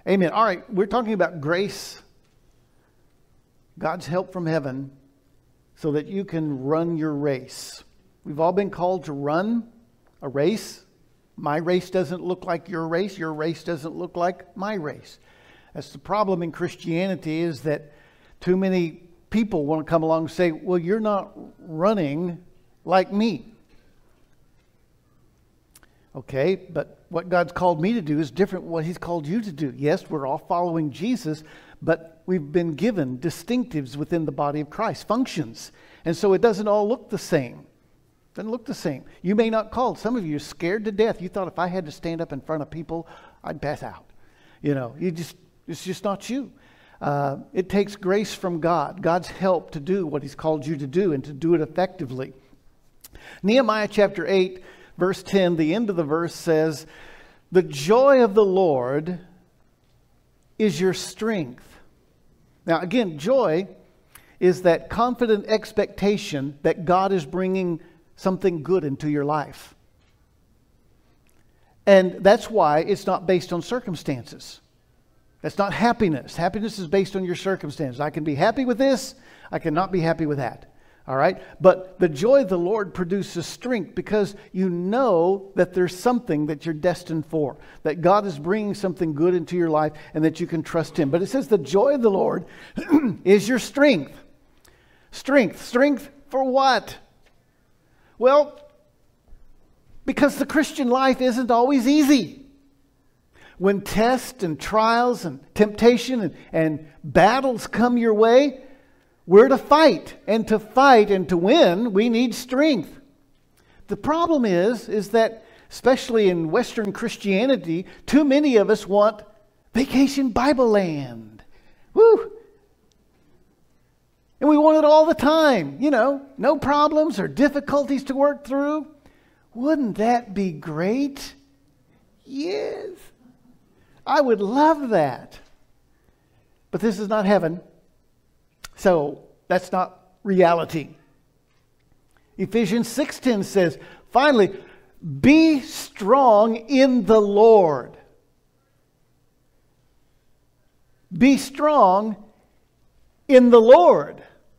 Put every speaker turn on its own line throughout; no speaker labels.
Amen. All right, we're talking about grace, God's help from heaven, so that you can run your race. We've all been called to run a race. My race doesn't look like your race. Your race doesn't look like my race. That's the problem in Christianity, is that too many people want to come along and say, well, you're not running like me. Okay, but what God's called me to do is different from what He's called you to do. Yes, we're all following Jesus, but we've been given distinctives within the body of Christ, functions. And so it doesn't all look the same. It doesn't look the same. You may not call. Some of you are scared to death. You thought if I had to stand up in front of people, I'd pass out. It's just not you. It takes grace from God, God's help to do what He's called you to do and to do it effectively. Nehemiah chapter 8, verse 10, the end of the verse says, "The joy of the Lord is your strength." Now again, joy is that confident expectation that God is bringing something good into your life. And that's why it's not based on circumstances. That's not happiness. Happiness is based on your circumstances. I can be happy with this. I cannot be happy with that. All right? But the joy of the Lord produces strength because you know that there's something that you're destined for, that God is bringing something good into your life and that you can trust Him. But it says the joy of the Lord is your strength. Strength. Strength for what? Well, because the Christian life isn't always easy. When tests and trials and temptation and battles come your way, we're to fight. And to win, we need strength. The problem is that, especially in Western Christianity, too many of us want Vacation Bible Land. Woo! And we want it all the time. No problems or difficulties to work through. Wouldn't that be great? Yes. I would love that. But this is not heaven. So that's not reality. Ephesians 6:10 says, finally, be strong in the Lord. Be strong in the Lord.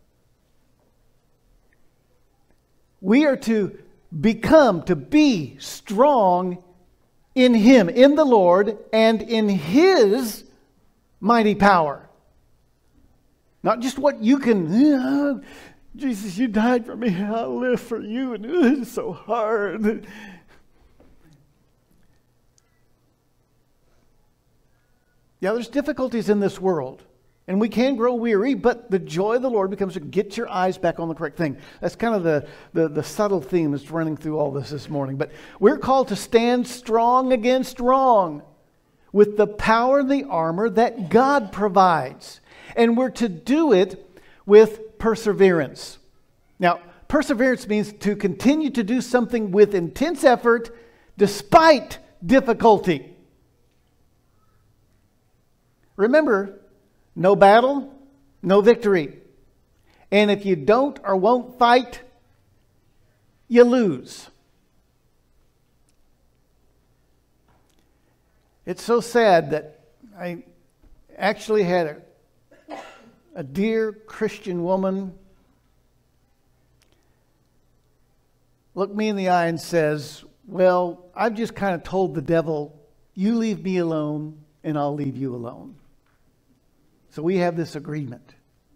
We are to be strong in Him, in the Lord, and in His mighty power. Not just what you can, Jesus, you died for me, I'll live for you, and it's so hard. Yeah, there's difficulties in this world. And we can grow weary, but the joy of the Lord becomes to get your eyes back on the correct thing. That's kind of the subtle theme that's running through all this morning. But we're called to stand strong against wrong with the power and the armor that God provides. And we're to do it with perseverance. Now, perseverance means to continue to do something with intense effort despite difficulty. Remember, no battle, no victory. And if you don't or won't fight, you lose. It's so sad that I actually had a dear Christian woman look me in the eye and says, well, I've just kind of told the devil, you leave me alone and I'll leave you alone. So we have this agreement.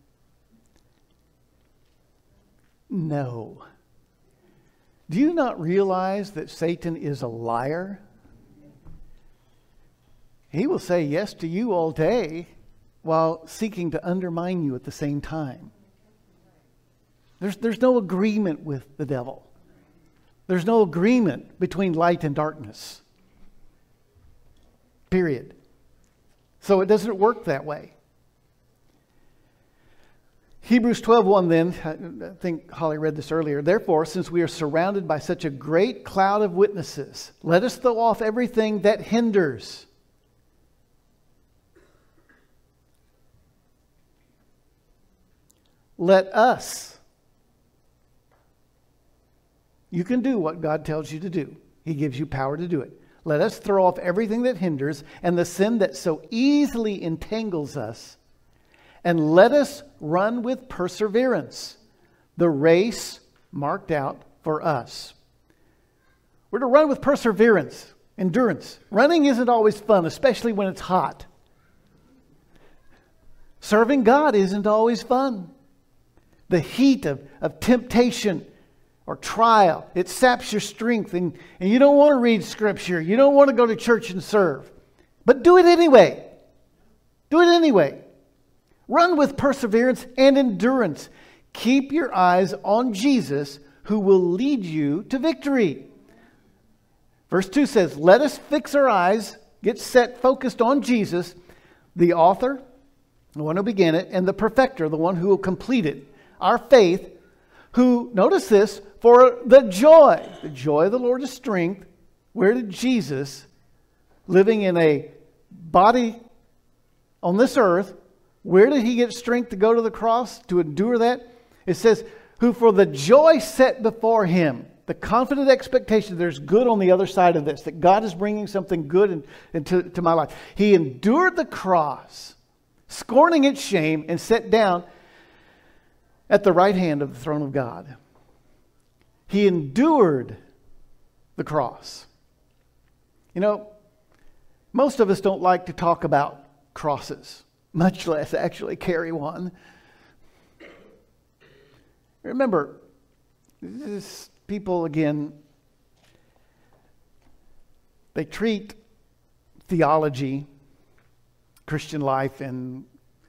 No. Do you not realize that Satan is a liar? He will say yes to you all day while seeking to undermine you at the same time. There's no agreement with the devil. There's no agreement between light and darkness. Period. So it doesn't work that way. Hebrews 12:1 then, I think Holly read this earlier. Therefore, since we are surrounded by such a great cloud of witnesses, let us throw off everything that hinders. Let us. You can do what God tells you to do. He gives you power to do it. let us throw off everything that hinders and the sin that so easily entangles us, and let us run with perseverance the race marked out for us. We're to run with perseverance, endurance. Running isn't always fun, especially when it's hot. Serving God isn't always fun. The heat of temptation or trial, it saps your strength, and you don't want to read Scripture. You don't want to go to church and serve. But do it anyway. Do it anyway. Run with perseverance and endurance. Keep your eyes on Jesus, who will lead you to victory. Verse 2 says, let us fix our eyes, get set, focused on Jesus, the author, the one who began it, and the perfecter, the one who will complete it. Our faith, who, notice this, for the joy of the Lord is strength. Where did Jesus, living in a body on this earth, where did he get strength to go to the cross, to endure that? It says, who for the joy set before him, the confident expectation there's good on the other side of this, that God is bringing something good into my life. He endured the cross, scorning its shame, and sat down at the right hand of the throne of God. He endured the cross. You know, most of us don't like to talk about crosses, much less actually carry one. Remember, this people, again, they treat theology, Christian life, and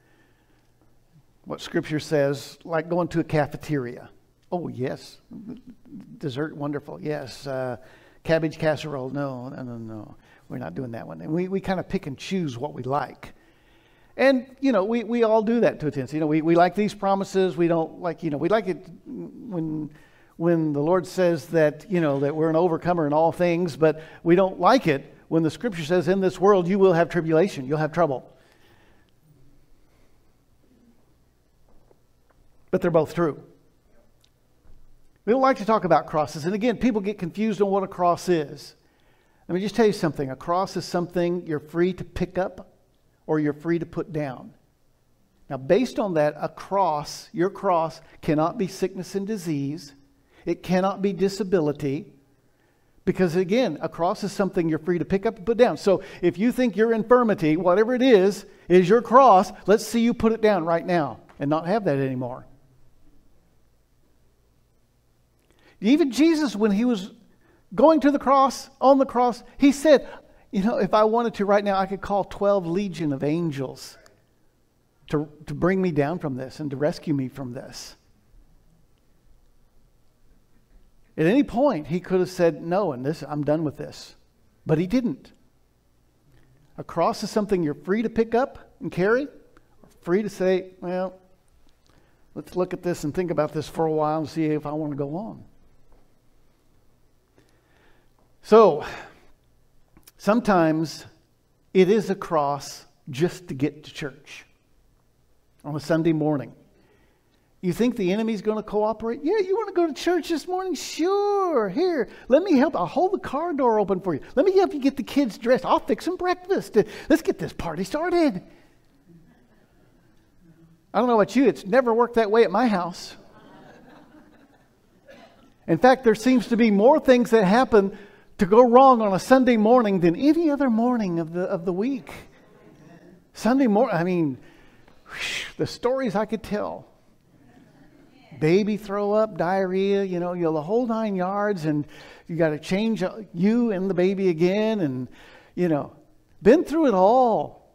what Scripture says like going to a cafeteria. Oh, yes. Dessert, wonderful. Yes. Cabbage casserole. No. We're not doing that one. And we kind of pick and choose what we like. And, you know, we all do that to a tendency. You know, we like these promises. We don't like, we like it when the Lord says that, that we're an overcomer in all things, but we don't like it when the Scripture says, in this world you will have tribulation, you'll have trouble. But they're both true. We don't like to talk about crosses. And again, people get confused on what a cross is. Let me just tell you something. A cross is something you're free to pick up or you're free to put down. Now, based on that, your cross cannot be sickness and disease. It cannot be disability. Because again, a cross is something you're free to pick up and put down. So if you think your infirmity, whatever it is your cross, let's see you put it down right now and not have that anymore. Even Jesus, when he was going to the cross, on the cross, he said, if I wanted to right now, I could call 12 legion of angels to bring me down from this and to rescue me from this. At any point, he could have said, no, and I'm done with this. But he didn't. A cross is something you're free to pick up and carry, or free to say, well, let's look at this and think about this for a while and see if I want to go on. So, sometimes it is a cross just to get to church on a Sunday morning. You think the enemy's going to cooperate? Yeah, you want to go to church this morning? Sure. Here, let me help. I'll hold the car door open for you. Let me help you get the kids dressed. I'll fix some breakfast. Let's get this party started. I don't know about you. It's never worked that way at my house. In fact, there seems to be more things that happen to go wrong on a Sunday morning than any other morning of the week. Sunday morning, the stories I could tell. Baby throw up, diarrhea, the whole 9 yards, and you got to change you and the baby again, and, been through it all.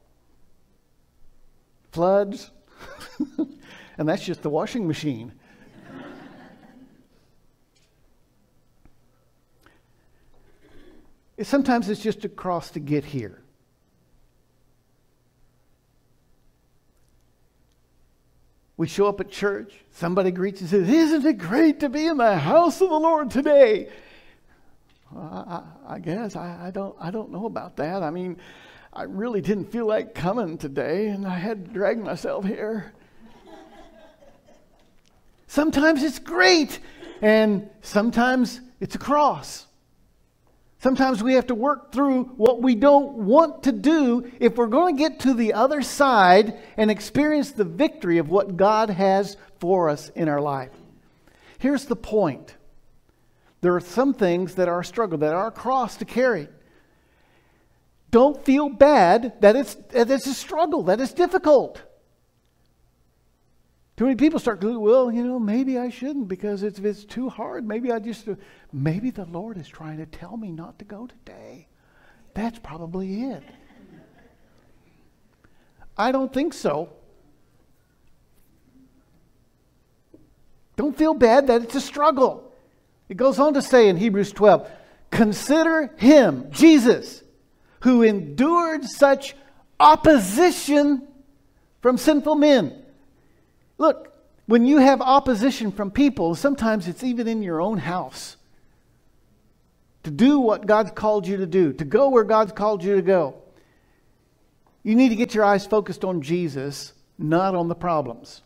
Floods, and that's just the washing machine. Sometimes it's just a cross to get here. We show up at church, somebody greets and says, isn't it great to be in the house of the Lord today? I guess, I don't know about that. I really didn't feel like coming today, and I had to drag myself here. Sometimes it's great, and sometimes it's a cross. Sometimes we have to work through what we don't want to do if we're going to get to the other side and experience the victory of what God has for us in our life. Here's the point. There are some things that are a struggle, that are a cross to carry. Don't feel bad that it's a struggle, that it's difficult. Too many people start to, well, maybe I shouldn't because it's too hard. Maybe the Lord is trying to tell me not to go today. That's probably it. I don't think so. Don't feel bad that it's a struggle. It goes on to say in Hebrews 12, consider him, Jesus, who endured such opposition from sinful men. Look, when you have opposition from people, sometimes it's even in your own house. To do what God's called you to do, to go where God's called you to go. You need to get your eyes focused on Jesus, not on the problems.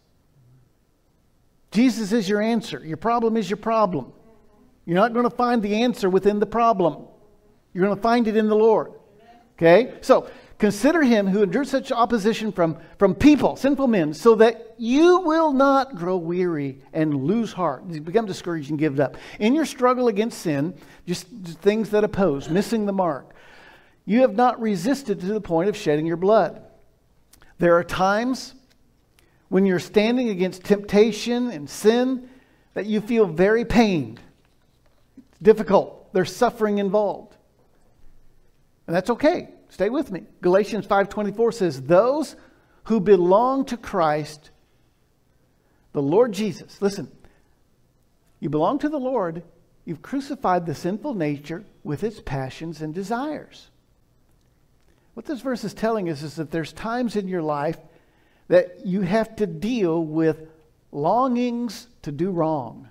Jesus is your answer. Your problem is your problem. You're not going to find the answer within the problem. You're going to find it in the Lord. Okay? So, consider him who endured such opposition from people, sinful men, so that you will not grow weary and lose heart. You become discouraged and give up. In your struggle against sin, just things that oppose, missing the mark, you have not resisted to the point of shedding your blood. There are times when you're standing against temptation and sin that you feel very pained. It's difficult. There's suffering involved. And that's okay. Stay with me. Galatians 5:24 says, those who belong to Christ, the Lord Jesus. Listen, you belong to the Lord. You've crucified the sinful nature with its passions and desires. What this verse is telling us is that there's times in your life that you have to deal with longings to do wrong.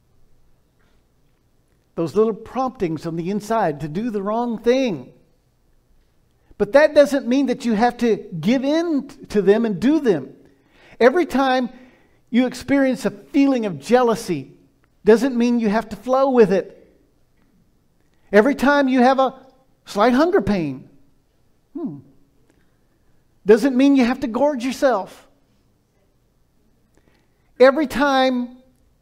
Those little promptings on the inside to do the wrong thing. But that doesn't mean that you have to give in to them and do them. Every time you experience a feeling of jealousy, doesn't mean you have to flow with it. Every time you have a slight hunger pain, doesn't mean you have to gorge yourself. Every time,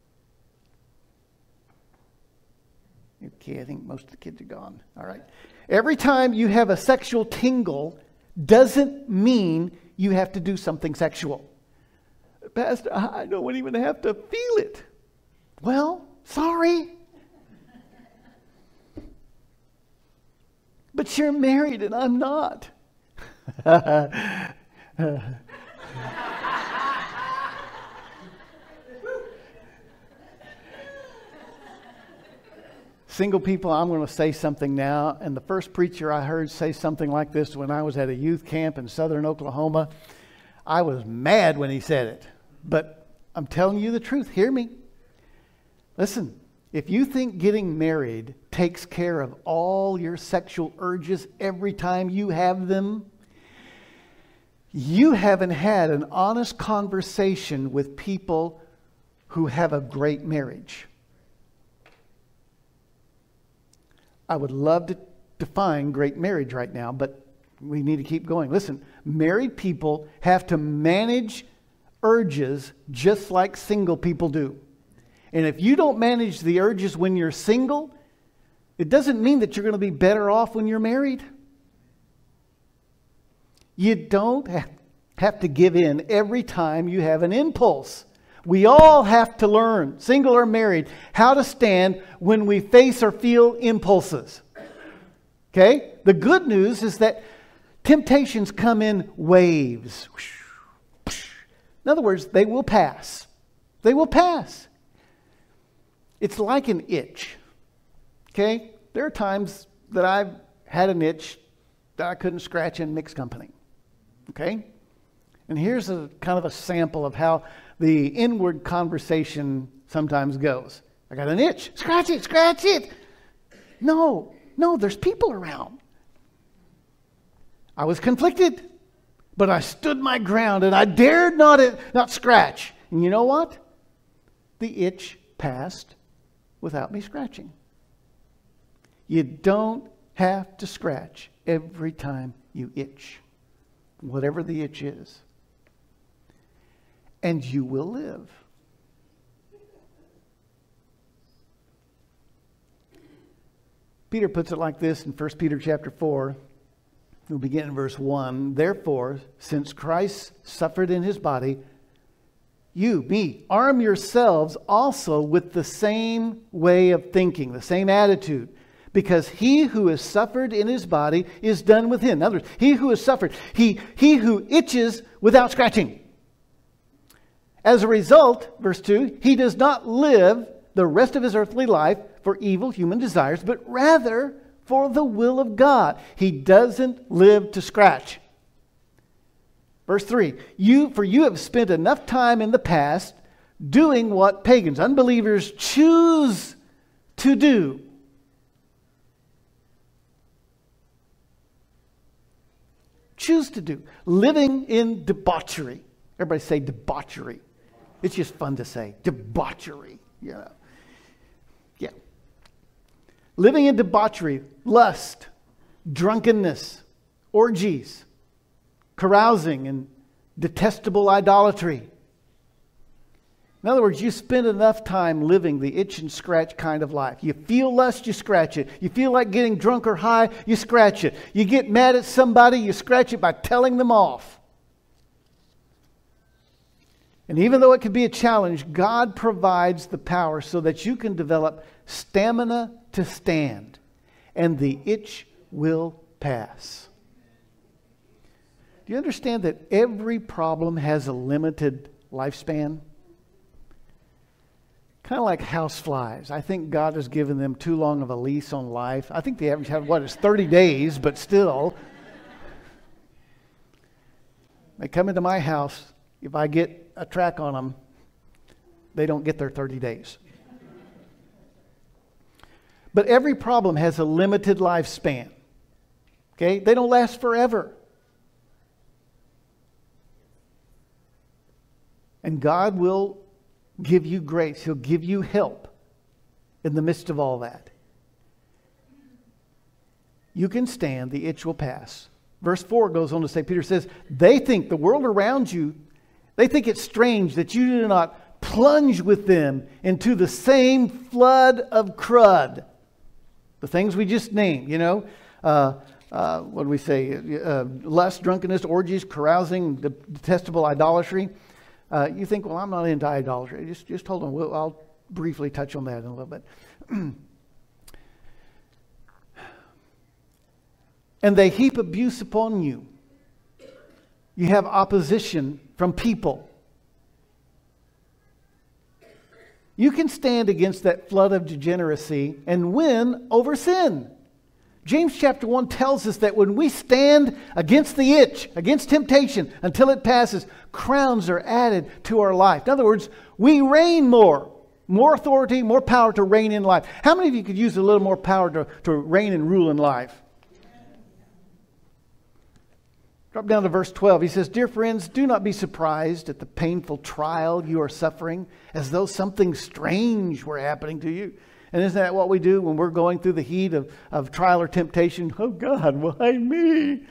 okay, I think most of the kids are gone. All right. Every time you have a sexual tingle doesn't mean you have to do something sexual. Pastor, I don't even have to feel it. Well, sorry. But you're married and I'm not. Single people, I'm going to say something now. And the first preacher I heard say something like this when I was at a youth camp in southern Oklahoma, I was mad when he said it. But I'm telling you the truth. Hear me. Listen, if you think getting married takes care of all your sexual urges every time you have them, you haven't had an honest conversation with people who have a great marriage. I would love to define great marriage right now, but we need to keep going. Listen, married people have to manage urges just like single people do. And if you don't manage the urges when you're single, it doesn't mean that you're going to be better off when you're married. You don't have to give in every time you have an impulse. We all have to learn, single or married, how to stand when we face or feel impulses. Okay? The good news is that temptations come in waves. In other words, they will pass. They will pass. It's like an itch. Okay? There are times that I've had an itch that I couldn't scratch in mixed company. Okay? And here's a kind of a sample of how the inward conversation sometimes goes. I got an itch. Scratch it, scratch it. No, there's people around. I was conflicted, but I stood my ground and I dared not scratch. And you know what? The itch passed without me scratching. You don't have to scratch every time you itch, whatever the itch is. And you will live. Peter puts it like this in 1 Peter chapter 4. We'll begin in verse 1. Therefore, since Christ suffered in his body, you, me, arm yourselves also with the same way of thinking, the same attitude. Because he who has suffered in his body is done with him. In other words, he who has suffered, he who itches without scratching. As a result, verse 2, he does not live the rest of his earthly life for evil human desires, but rather for the will of God. He doesn't live to scratch. Verse 3, for you have spent enough time in the past doing what pagans, unbelievers choose to do. Choose to do. Living in debauchery. Everybody say debauchery. It's just fun to say. Debauchery. Yeah. Yeah. Living in debauchery, lust, drunkenness, orgies, carousing, and detestable idolatry. In other words, you spend enough time living the itch and scratch kind of life. You feel lust, you scratch it. You feel like getting drunk or high, you scratch it. You get mad at somebody, you scratch it by telling them off. And even though it can be a challenge, God provides the power so that you can develop stamina to stand, and the itch will pass. Do you understand that every problem has a limited lifespan? Kind of like houseflies. I think God has given them too long of a lease on life. I think the average is 30 days, but still. They come into my house. If I get a track on them, they don't get their 30 days. But every problem has a limited lifespan. Okay? They don't last forever. And God will give you grace. He'll give you help in the midst of all that. You can stand, the itch will pass. Verse 4 goes on to say, Peter says, they think the world around you, they think it's strange that you do not plunge with them into the same flood of crud. The things we just named, what do we say? Lust, drunkenness, orgies, carousing, detestable idolatry. You think, well, I'm not into idolatry. Just hold on. I'll briefly touch on that in a little bit. And they heap abuse upon you. You have opposition from people. You can stand against that flood of degeneracy and win over sin. James chapter 1 tells us that when we stand against the itch, against temptation, until it passes, crowns are added to our life. In other words, we reign more authority, more power to reign in life. How many of you could use a little more power to reign and rule in life? Drop down to verse 12. He says, dear friends, do not be surprised at the painful trial you are suffering, as though something strange were happening to you. And isn't that what we do when we're going through the heat of trial or temptation? Oh God, why me?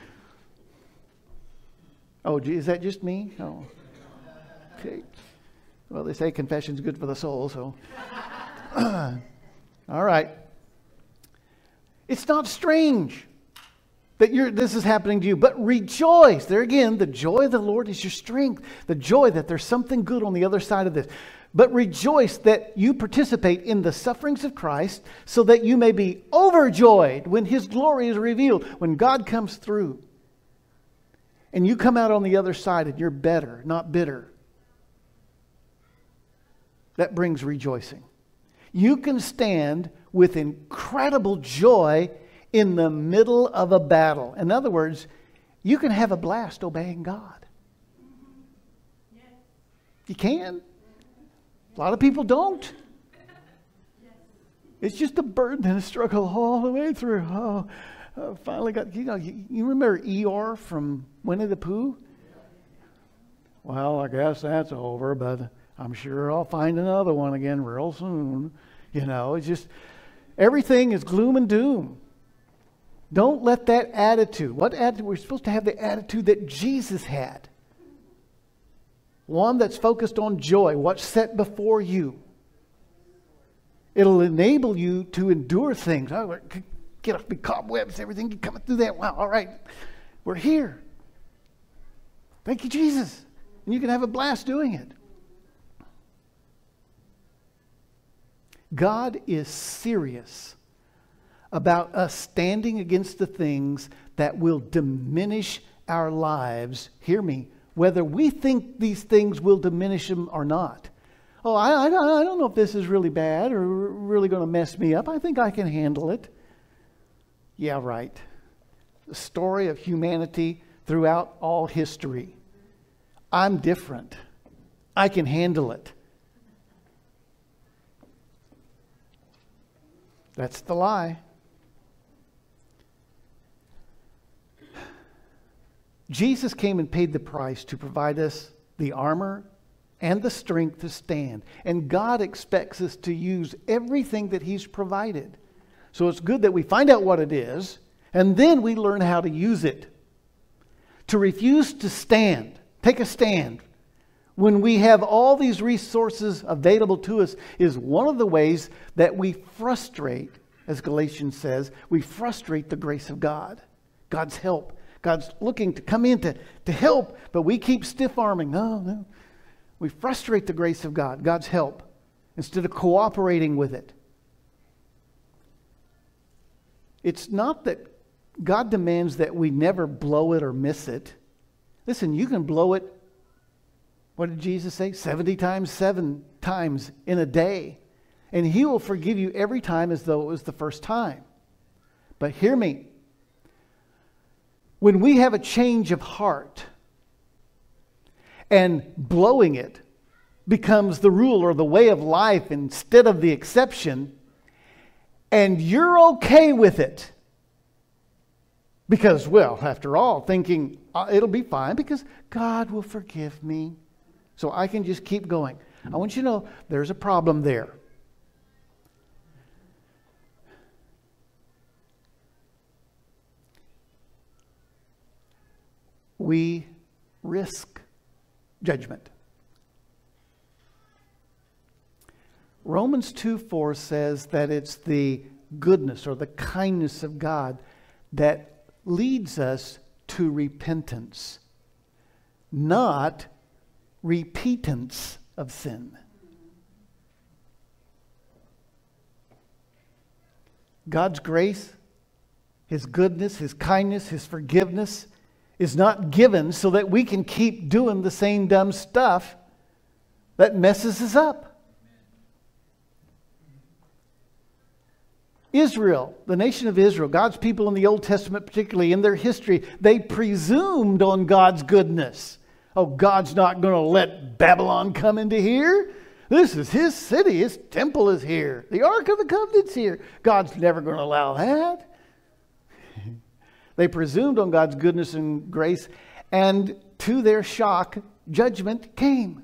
Oh, gee, is that just me? Oh. Okay. Well, they say confession's good for the soul, so. All right. It's not strange that this is happening to you, but rejoice. There again, the joy of the Lord is your strength. The joy that there's something good on the other side of this. But rejoice that you participate in the sufferings of Christ, so that you may be overjoyed when His glory is revealed, when God comes through. And you come out on the other side and you're better, not bitter. That brings rejoicing. You can stand with incredible joy in the middle of a battle. In other words, you can have a blast obeying God. You can. A lot of people don't. It's just a burden and a struggle all the way through. Oh, finally got, you remember Eeyore from Winnie the Pooh? Well, I guess that's over, but I'm sure I'll find another one again real soon. It's just, Everything is gloom and doom. Don't let that attitude, what attitude? We're supposed to have the attitude that Jesus had. One that's focused on joy, what's set before you. It'll enable you to endure things. Oh, get off the cobwebs, everything, you're coming through that. Wow, all right, we're here. Thank you, Jesus. And you can have a blast doing it. God is serious about us standing against the things that will diminish our lives. Hear me, whether we think these things will diminish them or not. Oh, I don't know if this is really bad or really going to mess me up. I think I can handle it. Yeah, right. The story of humanity throughout all history. I'm different. I can handle it. That's the lie. Jesus came and paid the price to provide us the armor and the strength to stand. And God expects us to use everything that He's provided. So it's good that we find out what it is, and then we learn how to use it. To refuse to stand, take a stand, when we have all these resources available to us is one of the ways that we frustrate, as Galatians says, we frustrate the grace of God. God's help. God's looking to come in to help, but we keep stiff-arming. No. We frustrate the grace of God, God's help, instead of cooperating with it. It's not that God demands that we never blow it or miss it. Listen, you can blow it, what did Jesus say? 70 times, 7 times in a day. And He will forgive you every time as though it was the first time. But hear me. When we have a change of heart and blowing it becomes the rule or the way of life instead of the exception, and you're okay with it because, well, after all, thinking it'll be fine because God will forgive me, so I can just keep going. I want you to know there's a problem there. We risk judgment. Romans 2:4 says that it's the goodness or the kindness of God that leads us to repentance, not repentance of sin. God's grace, His goodness, His kindness, His forgiveness is not given so that we can keep doing the same dumb stuff that messes us up. Israel, the nation of Israel, God's people in the Old Testament particularly, in their history, they presumed on God's goodness. Oh, God's not going to let Babylon come into here. This is His city. His temple is here. The Ark of the Covenant's here. God's never going to allow that. They presumed on God's goodness and grace, and to their shock, judgment came.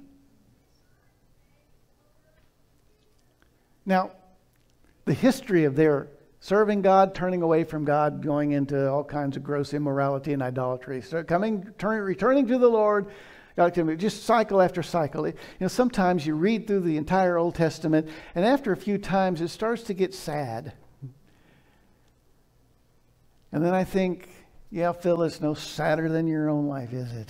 Now, the history of their serving God, turning away from God, going into all kinds of gross immorality and idolatry, so returning to the Lord, just cycle after cycle. Sometimes you read through the entire Old Testament, and after a few times, it starts to get sad. And then I think, yeah, Phil, it's no sadder than your own life, is it?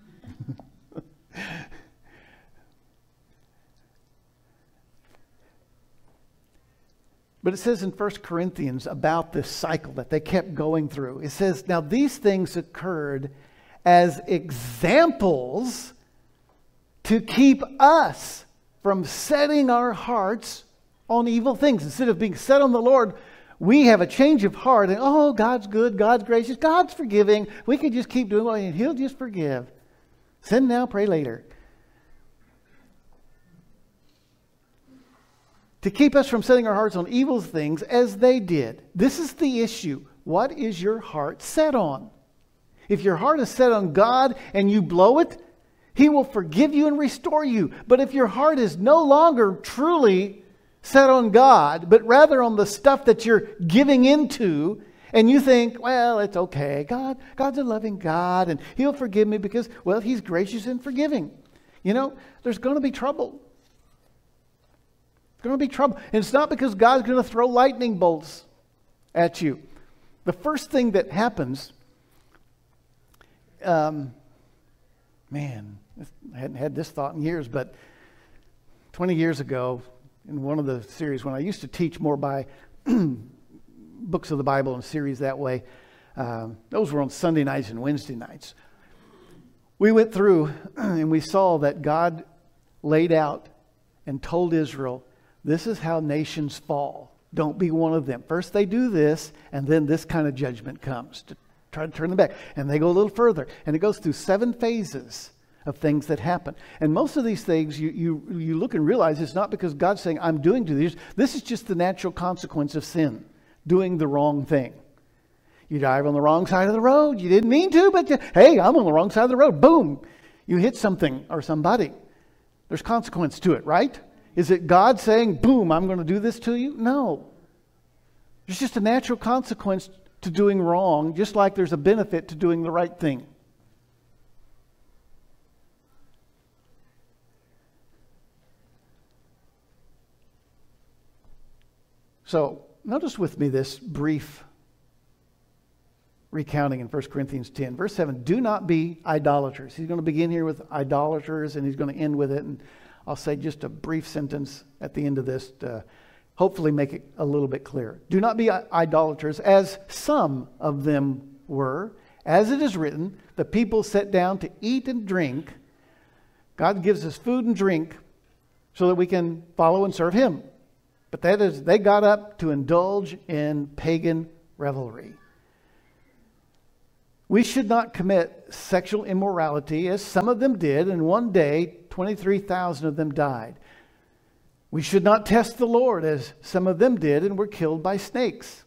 But it says in 1 Corinthians about this cycle that they kept going through. It says, now these things occurred as examples to keep us from setting our hearts on evil things. Instead of being set on the Lord, we have a change of heart, and oh, God's good, God's gracious, God's forgiving. We can just keep doing what and He'll just forgive. Sin now, pray later. To keep us from setting our hearts on evil things as they did. This is the issue. What is your heart set on? If your heart is set on God and you blow it, He will forgive you and restore you. But if your heart is no longer truly set on God, but rather on the stuff that you're giving into, and you think, well, it's okay. God's a loving God, and He'll forgive me because, well, He's gracious and forgiving. You know, there's going to be trouble. There's going to be trouble. And it's not because God's going to throw lightning bolts at you. The first thing that happens, man, I hadn't had this thought in years, but 20 years ago, in one of the series, when I used to teach more by books of the Bible and series that way, those were on Sunday nights and Wednesday nights. We went through and we saw that God laid out and told Israel, this is how nations fall. Don't be one of them. First they do this, and then this kind of judgment comes to try to turn them back. And they go a little further. And it goes through 7 phases of things that happen. And most of these things, you look and realize it's not because God's saying, I'm doing to these. This is just the natural consequence of sin, doing the wrong thing. You drive on the wrong side of the road. You didn't mean to, but hey, I'm on the wrong side of the road. Boom. You hit something or somebody. There's consequence to it, right? Is it God saying, boom, I'm going to do this to you? No. It's just a natural consequence to doing wrong, just like there's a benefit to doing the right thing. So, notice with me this brief recounting in 1 Corinthians 10. Verse 7, do not be idolaters. He's going to begin here with idolaters, and he's going to end with it. And I'll say just a brief sentence at the end of this to hopefully make it a little bit clearer. Do not be idolaters, as some of them were. As it is written, the people sat down to eat and drink. God gives us food and drink so that we can follow and serve Him. But that is, they got up to indulge in pagan revelry. We should not commit sexual immorality, as some of them did, and one day 23,000 of them died. We should not test the Lord, as some of them did and were killed by snakes.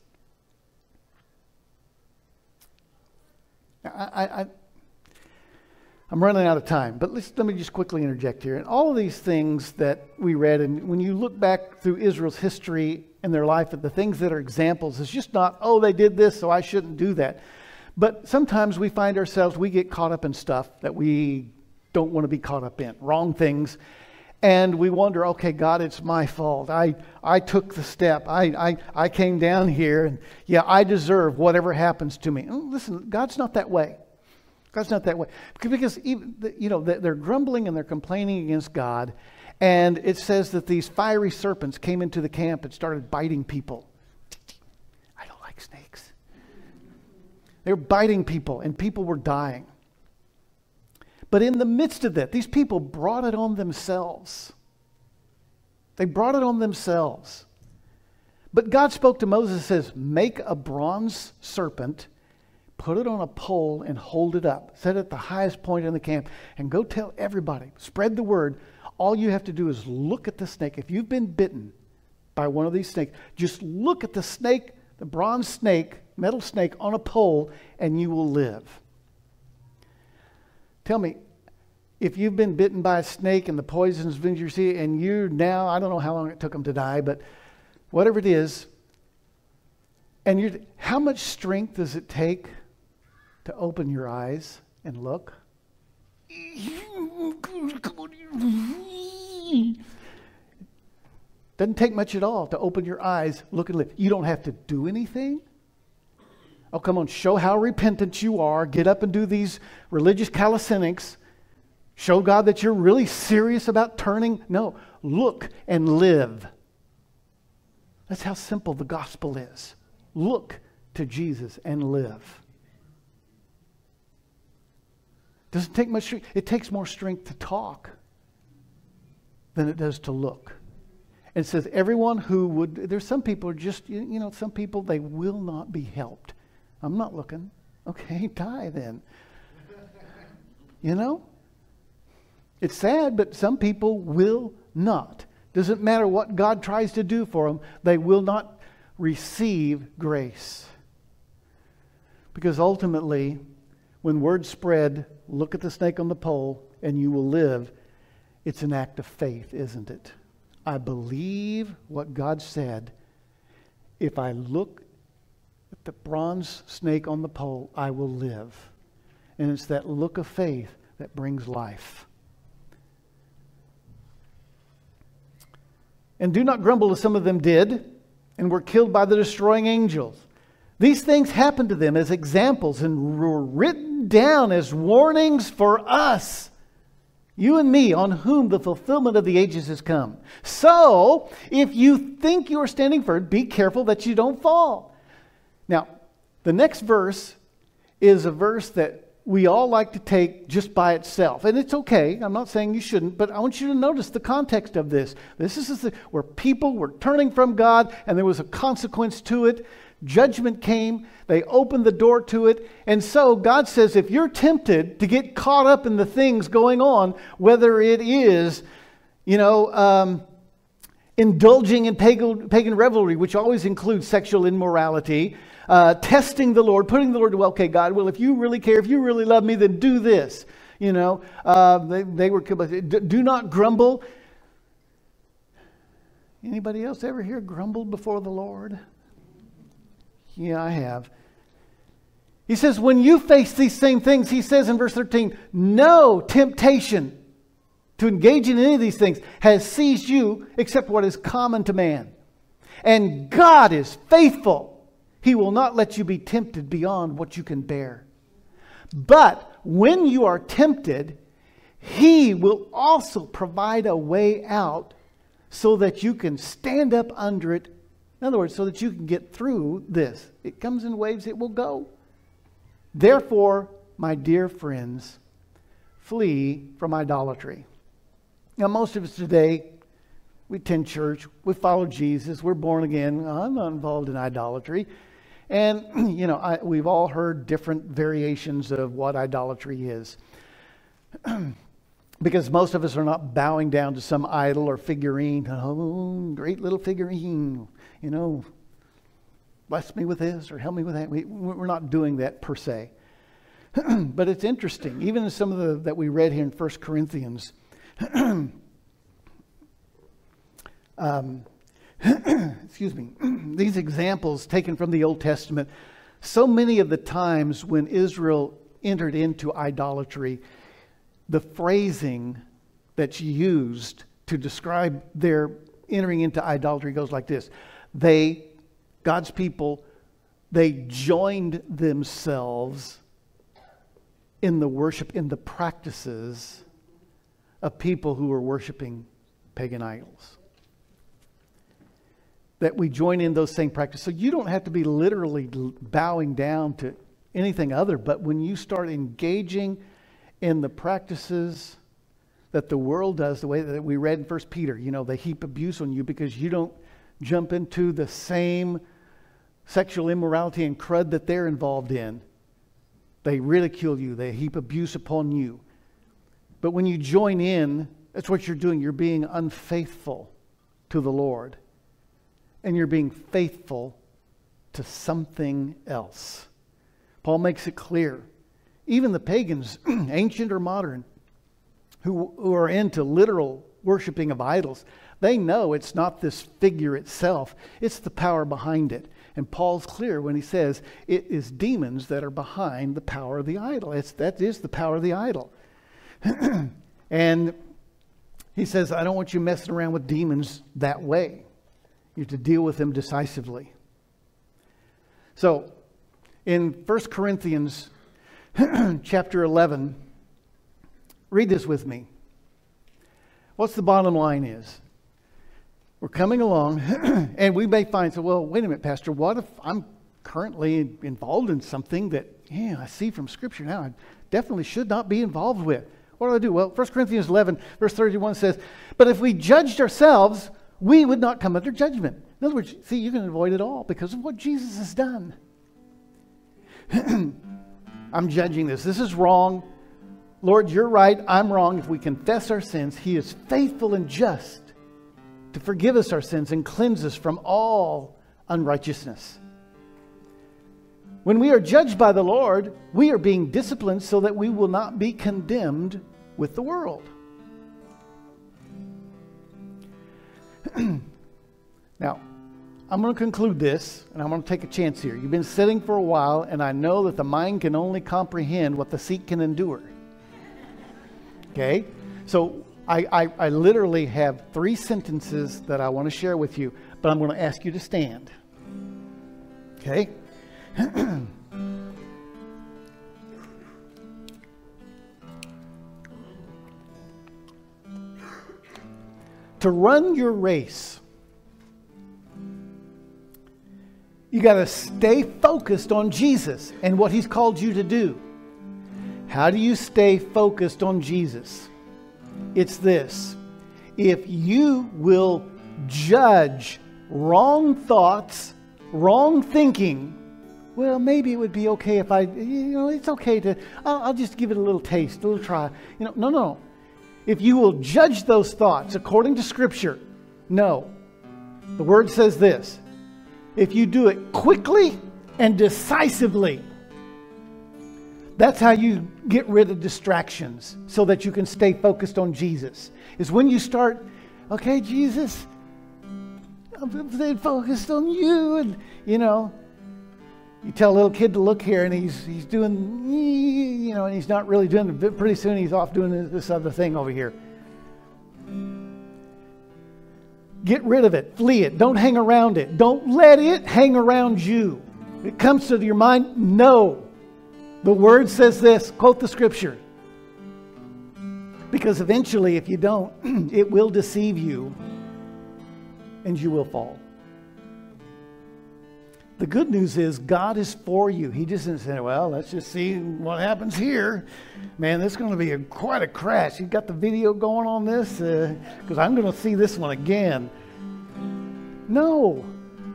I'm running out of time, but let me just quickly interject here. And all of these things that we read, and when you look back through Israel's history and their life, at the things that are examples, it's just not, oh, they did this, so I shouldn't do that. But sometimes we find ourselves, we get caught up in stuff that we don't want to be caught up in, wrong things. And we wonder, okay, God, it's my fault. I took the step. I came down here, and yeah, I deserve whatever happens to me. Listen, God's not that way. God's not that way. Because even, they're grumbling and they're complaining against God. And it says that these fiery serpents came into the camp and started biting people. I don't like snakes. They were biting people, and people were dying. But in the midst of that, these people brought it on themselves. They brought it on themselves. But God spoke to Moses and says, make a bronze serpent, put it on a pole and hold it up. Set it at the highest point in the camp and go tell everybody. Spread the word. All you have to do is look at the snake. If you've been bitten by one of these snakes, just look at the snake, the bronze snake, metal snake on a pole, and you will live. Tell me, if you've been bitten by a snake and the poison's been your sea, and you now, I don't know how long it took them to die, but whatever it is, and how much strength does it take to open your eyes and look? Doesn't take much at all to open your eyes, look and live. You don't have to do anything. Oh, come on, show how repentant you are. Get up and do these religious calisthenics. Show God that you're really serious about turning. No, look and live. That's how simple the gospel is. Look to Jesus and live. Doesn't take much strength. It takes more strength to talk than it does to look. And it says everyone who would, there's some people are just, some people, they will not be helped. I'm not looking. Okay, die then. It's sad, but some people will not. Doesn't matter what God tries to do for them, they will not receive grace. Because ultimately, when word spread, look at the snake on the pole and you will live, it's an act of faith, isn't it? I believe what God said. If I look at the bronze snake on the pole, I will live. And it's that look of faith that brings life. And do not grumble as some of them did and were killed by the destroying angels. These things happened to them as examples and were written down as warnings for us, you and me, on whom the fulfillment of the ages has come. So, if you think you are standing firm, be careful that you don't fall. Now, the next verse is a verse that we all like to take just by itself. And it's okay. I'm not saying you shouldn't, but I want you to notice the context of this. This is where people were turning from God and there was a consequence to it. Judgment came. They opened the door to it. And so God says, if you're tempted to get caught up in the things going on, whether it is, indulging in pagan revelry, which always includes sexual immorality, testing the Lord, putting the Lord to, okay, God, well, if you really care, if you really love me, then do this. They were, do not grumble. Anybody else ever here grumbled before the Lord? Yeah, I have. He says, when you face these same things, he says in verse 13, no temptation to engage in any of these things has seized you except what is common to man. And God is faithful. He will not let you be tempted beyond what you can bear. But when you are tempted, He will also provide a way out so that you can stand up under it. In other words, so that you can get through this. It comes in waves, it will go. Therefore, my dear friends, flee from idolatry. Now, most of us today, we attend church, we follow Jesus, we're born again. I'm not involved in idolatry. And, we've all heard different variations of what idolatry is. Because most of us are not bowing down to some idol or figurine. Oh, great little figurine, bless me with this or help me with that. We're not doing that per se. But it's interesting. Even in some of that we read here in 1 Corinthians, excuse me, these examples taken from the Old Testament, so many of the times when Israel entered into idolatry, the phrasing that's used to describe their entering into idolatry goes like this. God's people, they joined themselves in the worship, in the practices of people who were worshiping pagan idols. That we join in those same practices. So you don't have to be literally bowing down to anything other, but when you start engaging in the practices that the world does, the way that we read in 1 Peter, they heap abuse on you because you don't jump into the same sexual immorality and crud that they're involved in. They ridicule you. They heap abuse upon you. But when you join in, that's what you're doing. You're being unfaithful to the Lord. And you're being faithful to something else. Paul makes it clear. Even the pagans, ancient or modern, who are into literal worshiping of idols, they know it's not this figure itself. It's the power behind it. And Paul's clear when he says it is demons that are behind the power of the idol. That is the power of the idol. And he says, I don't want you messing around with demons that way. You're to deal with them decisively. So, in 1 Corinthians chapter 11, read this with me. What's the bottom line is? We're coming along, and we may find, well, wait a minute, Pastor, what if I'm currently involved in something that, I see from Scripture now, I definitely should not be involved with? What do I do? Well, 1 Corinthians 11, verse 31 says, but if we judged ourselves, we would not come under judgment. In other words, see, you can avoid it all because of what Jesus has done. I'm judging this. This is wrong. Lord, you're right. I'm wrong. If we confess our sins, He is faithful and just to forgive us our sins and cleanse us from all unrighteousness. When we are judged by the Lord, we are being disciplined so that we will not be condemned with the world. Now, I'm going to conclude this, and I'm going to take a chance here. You've been sitting for a while, and I know that the mind can only comprehend what the seat can endure. Okay? So I literally have 3 sentences that I want to share with you, but I'm going to ask you to stand. Okay? To run your race, you got to stay focused on Jesus and what He's called you to do. How do you stay focused on Jesus? It's this. If you will judge wrong thoughts, wrong thinking, well, maybe it would be okay if it's okay to, I'll just give it a little taste, a little try. No. If you will judge those thoughts according to Scripture, no. The Word says this. If you do it quickly and decisively, that's how you get rid of distractions so that you can stay focused on Jesus. Is when you start, okay, Jesus, I'm staying focused on you. And, you tell a little kid to look here and he's doing, and he's not really doing it. Pretty soon he's off doing this other thing over here. Get rid of it. Flee it. Don't hang around it. Don't let it hang around you. It comes to your mind. No. The Word says this. Quote the Scripture. Because eventually, if you don't, it will deceive you and you will fall. The good news is God is for you. He just didn't say, well, let's just see what happens here. Man, this is going to be quite a crash. You got the video going on this? Because I'm going to see this one again. No.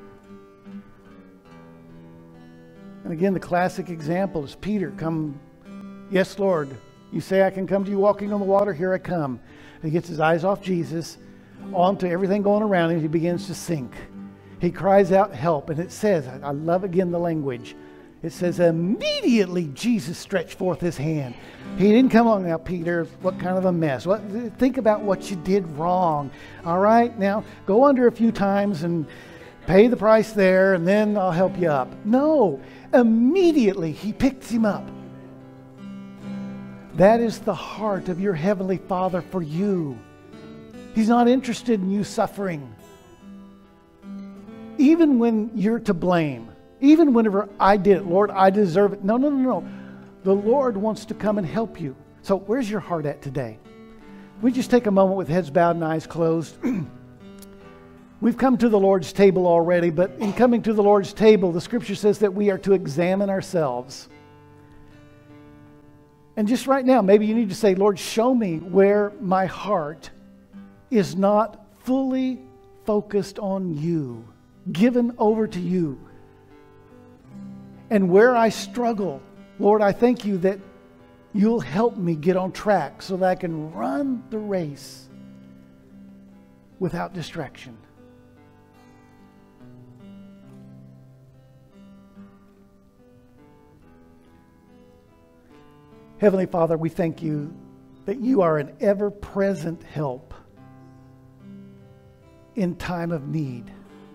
And again, the classic example is Peter. Come, yes, Lord. You say I can come to you walking on the water. Here I come. He gets his eyes off Jesus, onto everything going around him. He begins to sink. He cries out, help. And it says, I love again the language. It says, immediately Jesus stretched forth his hand. He didn't come along, now, Peter, what kind of a mess? Think about what you did wrong. All right, now go under a few times and pay the price there, and then I'll help you up. No, immediately he picks him up. That is the heart of your Heavenly Father for you. He's not interested in you suffering. Even when you're to blame, even whenever I did it, Lord, I deserve it. No. The Lord wants to come and help you. So where's your heart at today? We just take a moment with heads bowed and eyes closed. We've come to the Lord's table already, but in coming to the Lord's table, the Scripture says that we are to examine ourselves. And just right now, maybe you need to say, Lord, show me where my heart is not fully focused on you, given over to you. And where I struggle, Lord, I thank you that you'll help me get on track so that I can run the race without distraction. Heavenly Father, we thank you that you are an ever-present help in time of need.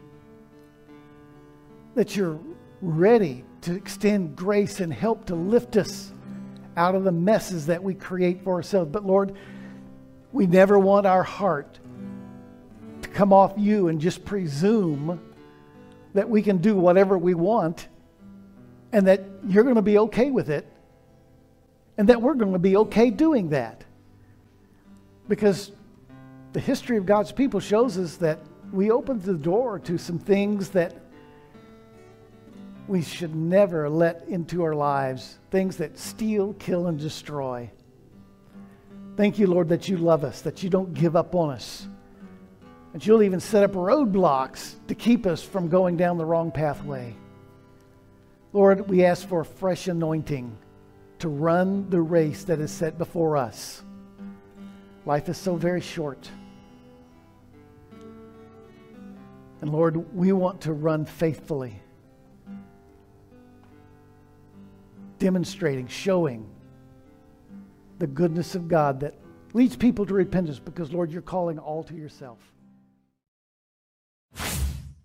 That you're ready to extend grace and help to lift us out of the messes that we create for ourselves. But Lord, we never want our heart to come off you and just presume that we can do whatever we want and that you're going to be okay with it and that we're going to be okay doing that. Because the history of God's people shows us that we opened the door to some things that we should never let into our lives, things that steal, kill, and destroy. Thank you, Lord, that you love us, that you don't give up on us, that you'll even set up roadblocks to keep us from going down the wrong pathway. Lord, we ask for a fresh anointing to run the race that is set before us. Life is so very short. And Lord, we want to run faithfully, demonstrating, showing the goodness of God that leads people to repentance because, Lord, you're calling all to yourself.